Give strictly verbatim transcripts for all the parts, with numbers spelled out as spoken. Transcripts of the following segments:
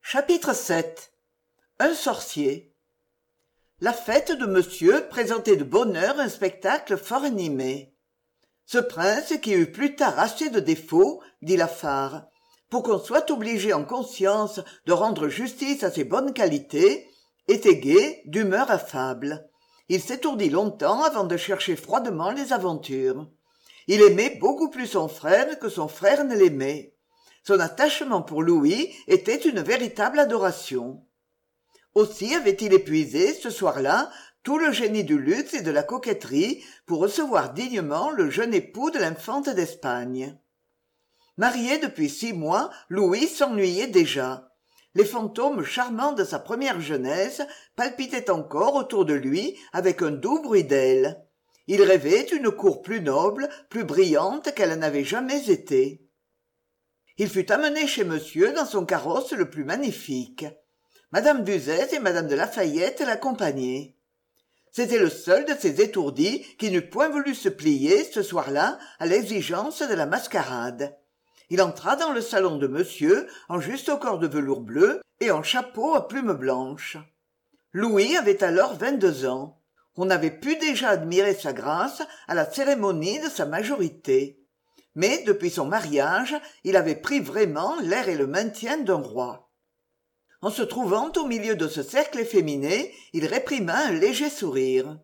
Chapitre sept. Un sorcier. La fête de monsieur présentait de bonne heure un spectacle fort animé. Ce prince, qui eut plus tard assez de défauts, dit Lafare, pour qu'on soit obligé en conscience de rendre justice à ses bonnes qualités, était gai, d'humeur affable. Il s'étourdit longtemps avant de chercher froidement les aventures. Il aimait beaucoup plus son frère que son frère ne l'aimait. Son attachement pour Louis était une véritable adoration. Aussi avait-il épuisé, ce soir-là, tout le génie du luxe et de la coquetterie pour recevoir dignement le jeune époux de l'infante d'Espagne. Marié depuis six mois, Louis s'ennuyait déjà. Les fantômes charmants de sa première jeunesse palpitaient encore autour de lui avec un doux bruit d'ailes. Il rêvait une cour plus noble, plus brillante qu'elle n'avait jamais été. Il fut amené chez monsieur dans son carrosse le plus magnifique. Madame d'Uzès et madame de Lafayette l'accompagnaient. C'était le seul de ces étourdis qui n'eût point voulu se plier, ce soir-là, à l'exigence de la mascarade. Il entra dans le salon de monsieur, en juste au corps de velours bleu et en chapeau à plumes blanches. Louis avait alors vingt-deux ans. On avait pu déjà admirer sa grâce à la cérémonie de sa majorité. Mais, depuis son mariage, il avait pris vraiment l'air et le maintien d'un roi. En se trouvant au milieu de ce cercle efféminé, il réprima un léger sourire.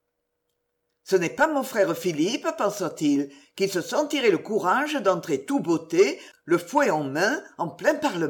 « Ce n'est pas mon frère Philippe, pensa-t-il, qu'il se sentirait le courage d'entrer tout beauté, le fouet en main, en plein parlement. »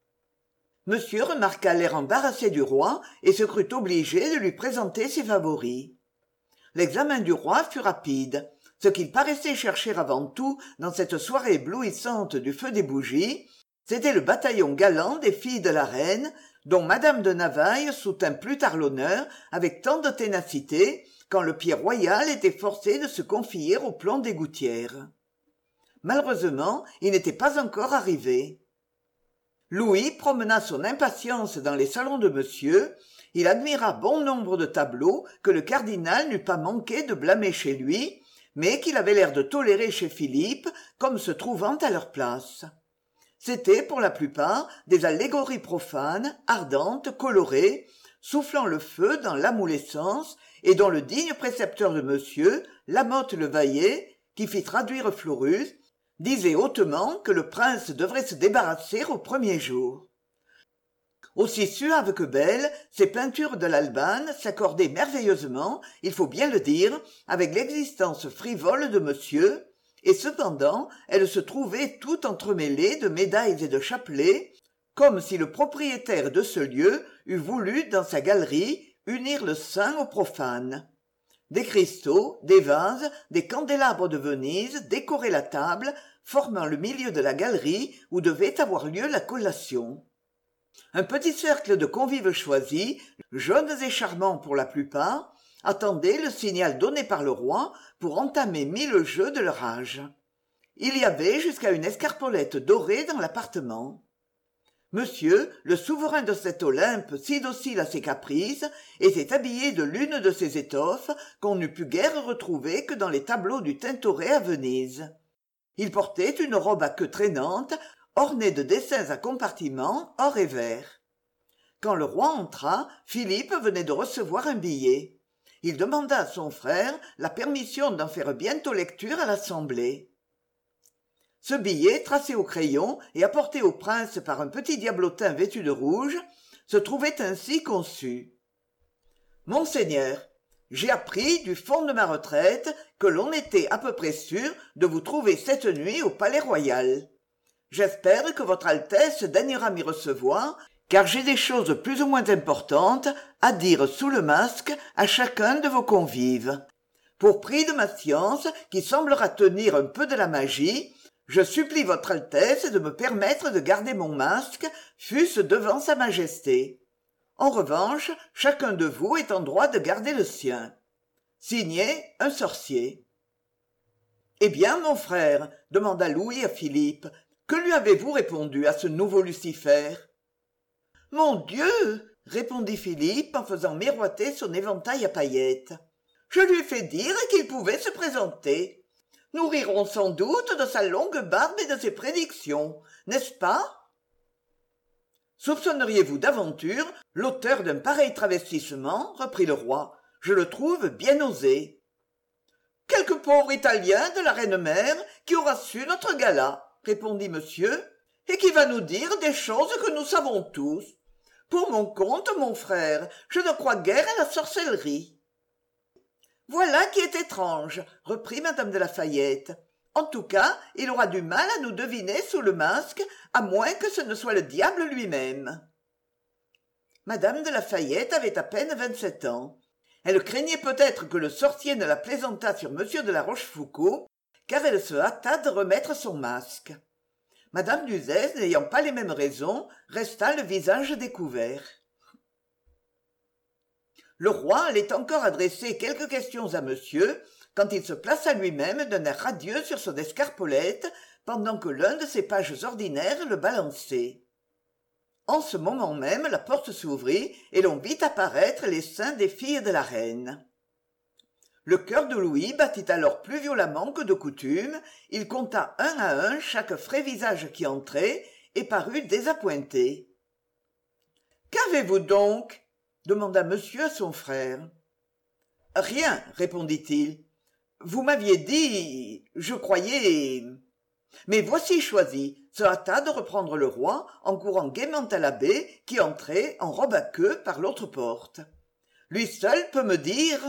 Monsieur remarqua l'air embarrassé du roi et se crut obligé de lui présenter ses favoris. L'examen du roi fut rapide. Ce qu'il paraissait chercher avant tout dans cette soirée éblouissante du feu des bougies, c'était le bataillon galant des filles de la reine, dont madame de Navailles soutint plus tard l'honneur avec tant de ténacité quand le pied royal était forcé de se confier au plomb des gouttières. Malheureusement, il n'était pas encore arrivé. Louis promena son impatience dans les salons de monsieur. Il admira bon nombre de tableaux que le cardinal n'eût pas manqué de blâmer chez lui, mais qu'il avait l'air de tolérer chez Philippe comme se trouvant à leur place. C'étaient, pour la plupart, des allégories profanes, ardentes, colorées, soufflant le feu dans l'amoulescence, et dont le digne précepteur de monsieur, Lamotte le Vayer, qui fit traduire Florus, disait hautement que le prince devrait se débarrasser au premier jour. Aussi suaves que belles, ces peintures de l'Albane s'accordaient merveilleusement, il faut bien le dire, avec l'existence frivole de monsieur, et cependant elles se trouvaient toutes entremêlées de médailles et de chapelets, comme si le propriétaire de ce lieu eût voulu, dans sa galerie, unir le saint au profane. Des cristaux, des vases, des candélabres de Venise décoraient la table, formant le milieu de la galerie où devait avoir lieu la collation. Un petit cercle de convives choisis, jeunes et charmants pour la plupart, attendait le signal donné par le roi pour entamer mille jeux de leur âge. Il y avait jusqu'à une escarpolette dorée dans l'appartement. Monsieur, le souverain de cet Olympe si docile à ses caprices, était habillé de l'une de ces étoffes qu'on n'eût pu guère retrouver que dans les tableaux du Tintoret à Venise. Il portait une robe à queue traînante, ornée de dessins à compartiments or et vert. Quand le roi entra, Philippe venait de recevoir un billet. Il demanda à son frère la permission d'en faire bientôt lecture à l'Assemblée. Ce billet, tracé au crayon et apporté au prince par un petit diablotin vêtu de rouge, se trouvait ainsi conçu. « Monseigneur, j'ai appris du fond de ma retraite que l'on était à peu près sûr de vous trouver cette nuit au Palais Royal. J'espère que votre Altesse daignera m'y recevoir, car j'ai des choses plus ou moins importantes à dire sous le masque à chacun de vos convives. Pour prix de ma science, qui semblera tenir un peu de la magie, je supplie votre Altesse de me permettre de garder mon masque, fût-ce devant sa Majesté. En revanche, chacun de vous est en droit de garder le sien. Signé un sorcier. » « Eh bien, mon frère, demanda Louis à Philippe, que lui avez-vous répondu à ce nouveau Lucifer ? » « Mon Dieu !» répondit Philippe en faisant miroiter son éventail à paillettes. « Je lui ai fait dire qu'il pouvait se présenter. Nous rirons sans doute de sa longue barbe et de ses prédictions, n'est-ce pas ? Soupçonneriez-vous d'aventure l'auteur d'un pareil travestissement reprit le roi. Je le trouve bien osé. Quelque pauvre Italien de la reine-mère qui aura su notre gala, répondit monsieur, et qui va nous dire des choses que nous savons tous. Pour mon compte, mon frère, je ne crois guère à la sorcellerie. Voilà qui est étrange, reprit madame de La Fayette. En tout cas, il aura du mal à nous deviner sous le masque, à moins que ce ne soit le diable lui-même. Madame de La Fayette avait à peine vingt-sept ans. Elle craignait peut-être que le sorcier ne la plaisantât sur monsieur de la Rochefoucauld, car elle se hâta de remettre son masque. Madame d'Uzès, n'ayant pas les mêmes raisons, resta le visage découvert. Le roi allait encore adresser quelques questions à monsieur, quand il se plaça lui-même d'un air radieux sur son escarpolette, pendant que l'un de ses pages ordinaires le balançait. En ce moment même, la porte s'ouvrit, et l'on vit apparaître les seins des filles de la reine. Le cœur de Louis battit alors plus violemment que de coutume, il compta un à un chaque frais visage qui entrait, et parut désappointé. « Qu'avez-vous donc ?» demanda monsieur à son frère. « Rien, répondit-il. Vous m'aviez dit... je croyais... Mais voici choisi, se hâta de reprendre le roi en courant gaiement à l'abbé qui entrait en robe à queue par l'autre porte. Lui seul peut me dire...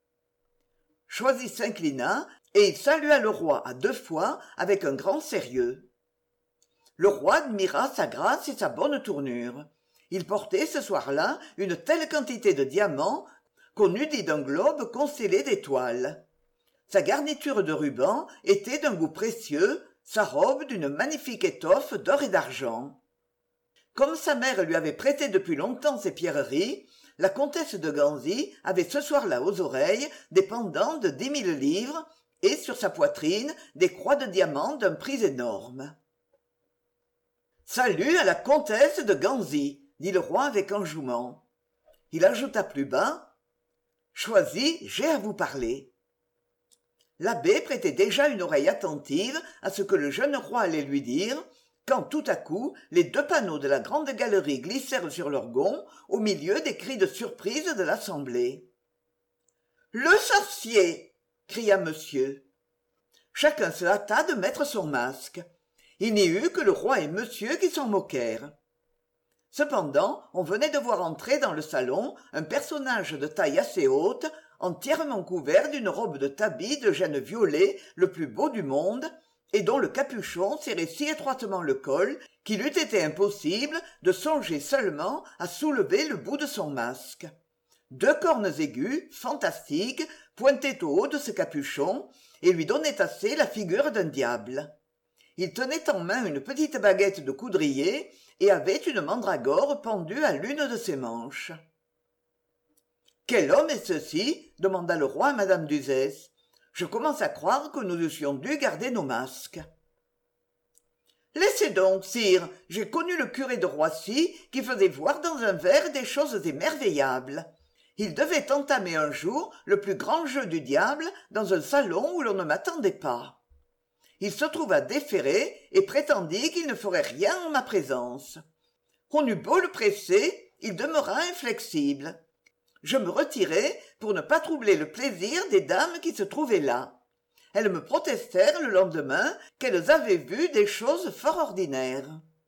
Choisi s'inclina et il salua le roi à deux fois avec un grand sérieux. Le roi admira sa grâce et sa bonne tournure. Il portait ce soir-là une telle quantité de diamants qu'on eût dit d'un globe constellé d'étoiles. Sa garniture de rubans était d'un goût précieux, sa robe d'une magnifique étoffe d'or et d'argent. Comme sa mère lui avait prêté depuis longtemps ses pierreries, la comtesse de Ganzy avait ce soir-là aux oreilles des pendants de dix mille livres et sur sa poitrine des croix de diamants d'un prix énorme. « Salut à la comtesse de Ganzy !» dit le roi avec enjouement. Il ajouta plus bas « Choisi, j'ai à vous parler. » L'abbé prêtait déjà une oreille attentive à ce que le jeune roi allait lui dire, quand tout à coup les deux panneaux de la grande galerie glissèrent sur leurs gonds au milieu des cris de surprise de l'assemblée. « Le sorcier !» cria monsieur. Chacun se hâta de mettre son masque. Il n'y eut que le roi et monsieur qui s'en moquèrent. Cependant, on venait de voir entrer dans le salon un personnage de taille assez haute, entièrement couvert d'une robe de tabi de gêne violet le plus beau du monde, et dont le capuchon serrait si étroitement le col qu'il eût été impossible de songer seulement à soulever le bout de son masque. Deux cornes aiguës, fantastiques, pointaient au haut de ce capuchon et lui donnaient assez la figure d'un diable. Il tenait en main une petite baguette de coudrier et avait une mandragore pendue à l'une de ses manches. « Quel homme est ceci ?» demanda le roi à madame d'Uzès. « Je commence à croire que nous eussions dû garder nos masques. »« Laissez donc, sire, j'ai connu le curé de Roissy qui faisait voir dans un verre des choses émerveillables. Il devait entamer un jour le plus grand jeu du diable dans un salon où l'on ne m'attendait pas. Il se trouva déféré et prétendit qu'il ne ferait rien en ma présence. On eut beau le presser, il demeura inflexible. Je me retirai pour ne pas troubler le plaisir des dames qui se trouvaient là. Elles me protestèrent le lendemain qu'elles avaient vu des choses fort ordinaires.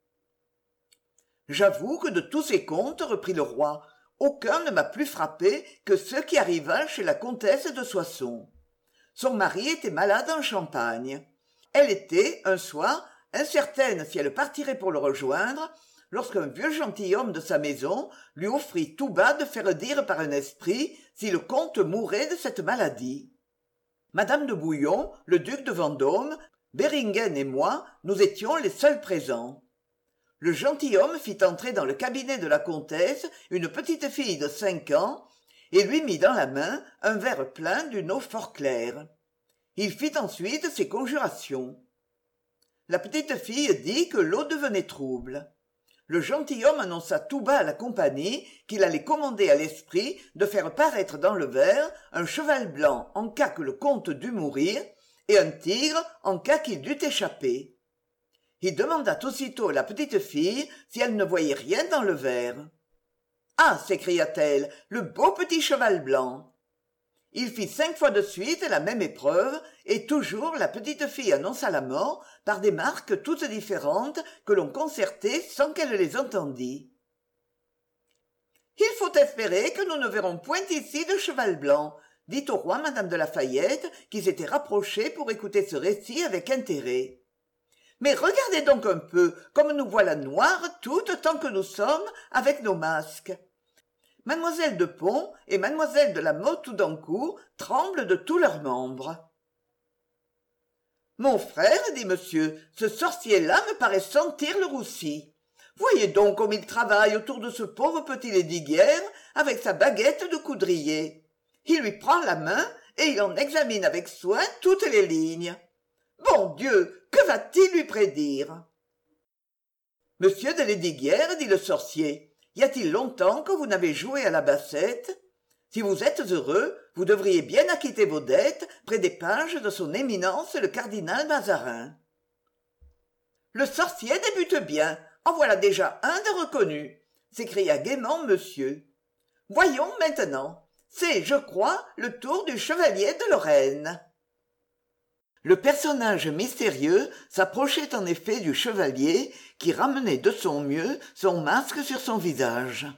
« J'avoue que de tous ces contes, reprit le roi, aucun ne m'a plus frappé que ce qui arriva chez la comtesse de Soissons. Son mari était malade en Champagne. Elle était, un soir, incertaine si elle partirait pour le rejoindre, lorsqu'un vieux gentilhomme de sa maison lui offrit tout bas de faire dire par un esprit si le comte mourait de cette maladie. Madame de Bouillon, le duc de Vendôme, Béringen et moi, nous étions les seuls présents. Le gentilhomme fit entrer dans le cabinet de la comtesse une petite fille de cinq ans et lui mit dans la main un verre plein d'une eau fort claire. Il fit ensuite ses conjurations. La petite fille dit que l'eau devenait trouble. Le gentilhomme annonça tout bas à la compagnie qu'il allait commander à l'esprit de faire paraître dans le verre un cheval blanc en cas que le comte dût mourir et un tigre en cas qu'il dût échapper. Il demanda aussitôt à la petite fille si elle ne voyait rien dans le verre. « Ah !» s'écria-t-elle, « le beau petit cheval blanc !» Il fit cinq fois de suite la même épreuve, et toujours la petite fille annonça la mort par des marques toutes différentes que l'on concertait sans qu'elle les entendît. « Il faut espérer que nous ne verrons point ici de cheval blanc, » dit au roi madame de Lafayette, qui s'était rapprochée pour écouter ce récit avec intérêt. « Mais regardez donc un peu comme nous voilà noires toutes tant que nous sommes avec nos masques. Mademoiselle de Pont et mademoiselle de la Motte-Houdancourt tremblent de tous leurs membres. »« Mon frère, dit monsieur, ce sorcier-là me paraît sentir le roussi. Voyez donc comme il travaille autour de ce pauvre petit Lesdiguières avec sa baguette de coudrier. Il lui prend la main et il en examine avec soin toutes les lignes. Bon Dieu, que va-t-il lui prédire ?» Monsieur de Lesdiguières, dit le sorcier, y a-t-il longtemps que vous n'avez joué à la bassette ? Si vous êtes heureux, vous devriez bien acquitter vos dettes près des pages de son éminence le cardinal Mazarin. Le sorcier débute bien, en voilà déjà un de reconnu, s'écria gaiement monsieur. Voyons maintenant, c'est, je crois, le tour du chevalier de Lorraine. Le personnage mystérieux s'approchait en effet du chevalier qui ramenait de son mieux son masque sur son visage.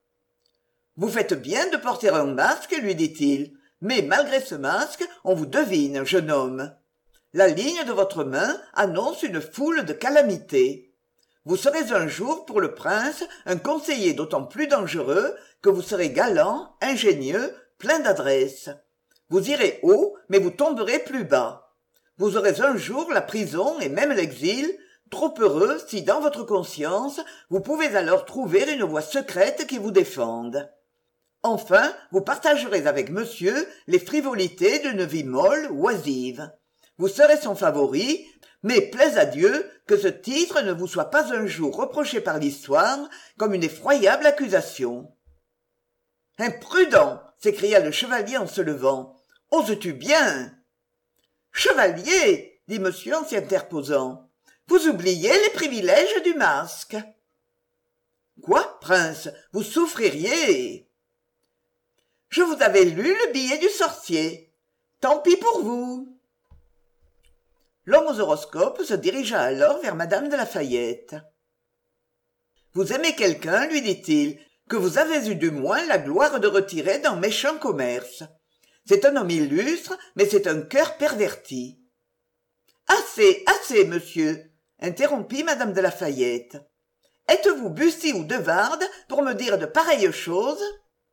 « Vous faites bien de porter un masque, lui dit-il, mais malgré ce masque, on vous devine, jeune homme. La ligne de votre main annonce une foule de calamités. Vous serez un jour pour le prince un conseiller d'autant plus dangereux que vous serez galant, ingénieux, plein d'adresse. Vous irez haut, mais vous tomberez plus bas. Vous aurez un jour la prison et même l'exil, trop heureux si dans votre conscience vous pouvez alors trouver une voix secrète qui vous défende. Enfin, vous partagerez avec monsieur les frivolités d'une vie molle, oisive. Vous serez son favori, mais plaise à Dieu que ce titre ne vous soit pas un jour reproché par l'histoire comme une effroyable accusation. « Imprudent !» s'écria le chevalier en se levant. « Oses-tu bien ?»« Chevalier !» dit monsieur en s'y interposant. « Vous oubliez les privilèges du masque. »« Quoi, prince, vous souffririez !»« Je vous avais lu le billet du sorcier. Tant pis pour vous. » L'homme aux horoscopes se dirigea alors vers madame de Lafayette. « Vous aimez quelqu'un, lui dit-il, que vous avez eu du moins la gloire de retirer d'un méchant commerce. C'est un homme illustre, mais c'est un cœur perverti. »« Assez, assez, monsieur, » interrompit madame de Lafayette. « Êtes-vous Bussy ou Devarde pour me dire de pareilles choses ?»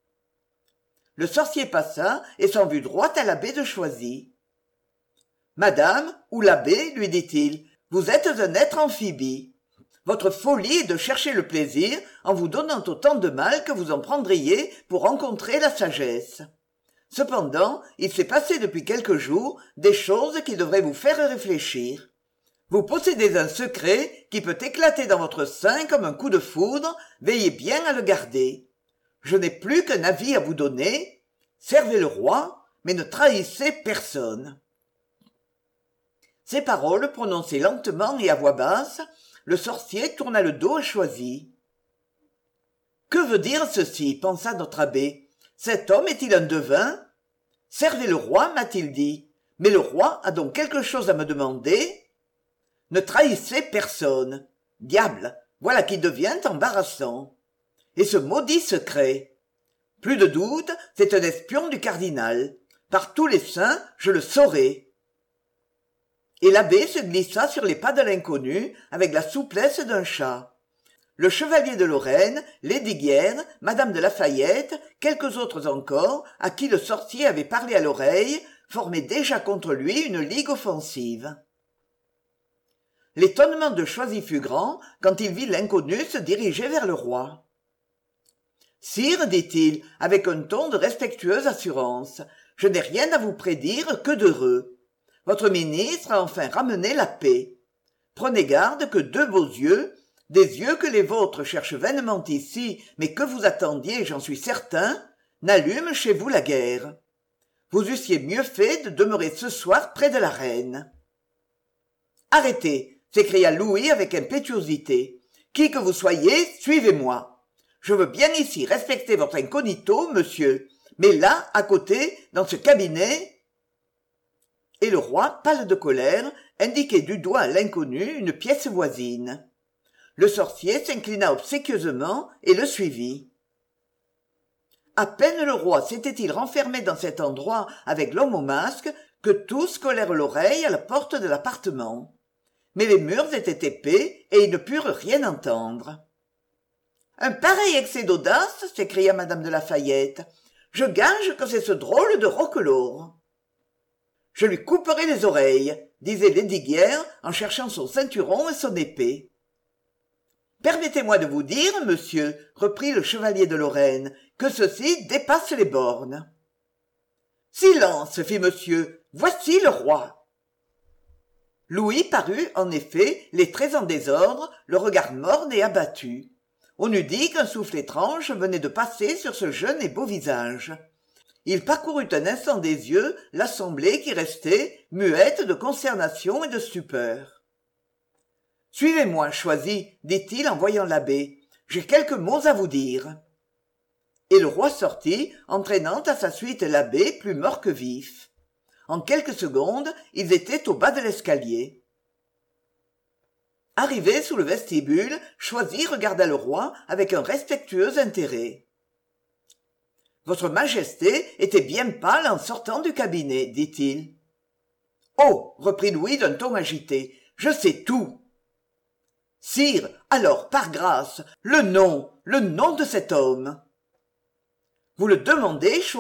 Le sorcier passa et s'en vut droit à l'abbé de Choisy. « Madame, ou l'abbé, lui dit-il, vous êtes un être amphibie. Votre folie est de chercher le plaisir en vous donnant autant de mal que vous en prendriez pour rencontrer la sagesse. Cependant, il s'est passé depuis quelques jours des choses qui devraient vous faire réfléchir. Vous possédez un secret qui peut éclater dans votre sein comme un coup de foudre, veillez bien à le garder. Je n'ai plus qu'un avis à vous donner. Servez le roi, mais ne trahissez personne. » Ces paroles prononcées lentement et à voix basse, le sorcier tourna le dos à Choisy. « Que veut dire ceci ?» pensa notre abbé. « Cet homme est-il un devin ? Servez le roi, m'a-t-il dit. Mais le roi a donc quelque chose à me demander ? Ne trahissez personne. Diable, voilà qui devient embarrassant. Et ce maudit secret. Plus de doute, c'est un espion du cardinal. Par tous les saints, je le saurai. » Et l'abbé se glissa sur les pas de l'inconnu avec la souplesse d'un chat. Le chevalier de Lorraine, Lesdiguières, madame de Lafayette, quelques autres encore, à qui le sorcier avait parlé à l'oreille, formaient déjà contre lui une ligue offensive. L'étonnement de Choisy fut grand quand il vit l'inconnu se diriger vers le roi. « Sire, dit-il, avec un ton de respectueuse assurance, je n'ai rien à vous prédire que d'heureux. Votre ministre a enfin ramené la paix. Prenez garde que deux beaux yeux, des yeux que les vôtres cherchent vainement ici, mais que vous attendiez, j'en suis certain, n'allument chez vous la guerre. Vous eussiez mieux fait de demeurer ce soir près de la reine. »« Arrêtez, s'écria Louis avec impétuosité. Qui que vous soyez, suivez-moi. Je veux bien ici respecter votre incognito, monsieur, mais là, à côté, dans ce cabinet... Et le roi, pâle de colère, indiquait du doigt à l'inconnu une pièce voisine. Le sorcier s'inclina obséquieusement et le suivit. À peine le roi s'était-il renfermé dans cet endroit avec l'homme au masque que tous collèrent l'oreille à la porte de l'appartement. Mais les murs étaient épais et ils ne purent rien entendre. « Un pareil excès d'audace !» s'écria madame de Lafayette. « Je gage que c'est ce drôle de Roquelaure. »« Je lui couperai les oreilles, » disait Lesdiguières en cherchant son ceinturon et son épée. « Permettez-moi de vous dire, monsieur, reprit le chevalier de Lorraine, que ceci dépasse les bornes. »« Silence, fit monsieur, voici le roi. » Louis parut, en effet, les traits en désordre, le regard morne et abattu. On eût dit qu'un souffle étrange venait de passer sur ce jeune et beau visage. Il parcourut un instant des yeux l'assemblée qui restait, muette de consternation et de stupeur. « Suivez-moi, Choisy, dit-il en voyant l'abbé. J'ai quelques mots à vous dire. » Et le roi sortit, entraînant à sa suite l'abbé plus mort que vif. En quelques secondes, ils étaient au bas de l'escalier. Arrivé sous le vestibule, Choisy regarda le roi avec un respectueux intérêt. « Votre Majesté était bien pâle en sortant du cabinet, dit-il. »« Oh !» reprit Louis d'un ton agité, « je sais tout. »« Sire, alors, par grâce, le nom, le nom de cet homme. »« Vous le demandez, Choisy ? » ?»«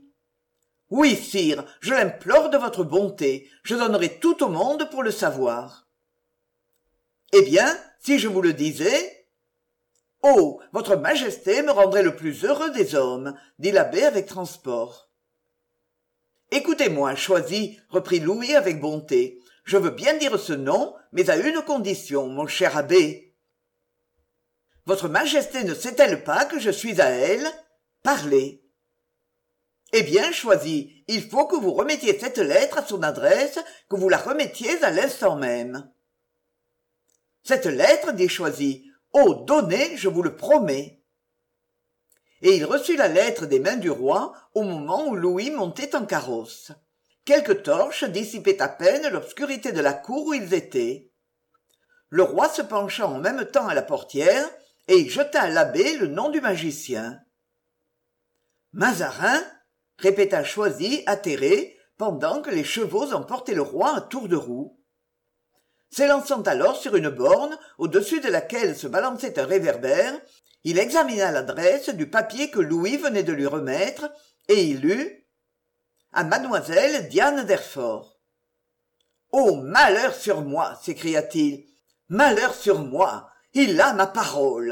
Oui, sire, je l'implore de votre bonté, je donnerai tout au monde pour le savoir. »« Eh bien, si je vous le disais... » ?»« Oh, votre Majesté me rendrait le plus heureux des hommes, » dit l'abbé avec transport. « Écoutez-moi, Choisy, reprit Louis avec bonté. « Je veux bien dire ce nom, mais à une condition, mon cher abbé. »« Votre Majesté ne sait-elle pas que je suis à elle ? Parlez. »« Eh bien, Choisy, il faut que vous remettiez cette lettre à son adresse, que vous la remettiez à l'instant même. »« Cette lettre, dit Choisy, oh, donnez, je vous le promets. » Et il reçut la lettre des mains du roi au moment où Louis montait en carrosse. Quelques torches dissipaient à peine l'obscurité de la cour où ils étaient. Le roi se pencha en même temps à la portière et il jeta à l'abbé le nom du magicien. « Mazarin !» répéta Choisy atterré pendant que les chevaux emportaient le roi à tour de roue. S'élançant alors sur une borne, au-dessus de laquelle se balançait un réverbère, il examina l'adresse du papier que Louis venait de lui remettre, et il lut « À mademoiselle Diane d'Herford. »« Oh, malheur sur moi !» s'écria-t-il. « Malheur sur moi ! Il a ma parole !»